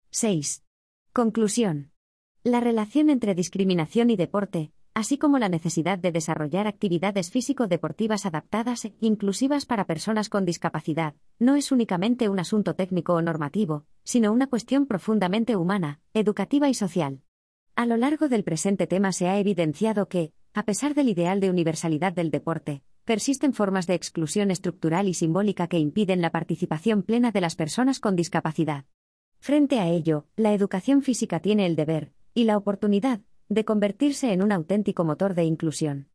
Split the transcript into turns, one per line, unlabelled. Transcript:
6. Conclusión. La relación entre discriminación y deporte, así como la necesidad de desarrollar actividades físico-deportivas adaptadas e inclusivas para personas con discapacidad, no es únicamente un asunto técnico o normativo, sino una cuestión profundamente humana, educativa y social. A lo largo del presente tema se ha evidenciado que, a pesar del ideal de universalidad del deporte, persisten formas de exclusión estructural y simbólica que impiden la participación plena de las personas con discapacidad. Frente a ello, la educación física tiene el deber, y la oportunidad, de convertirse en un auténtico motor de inclusión.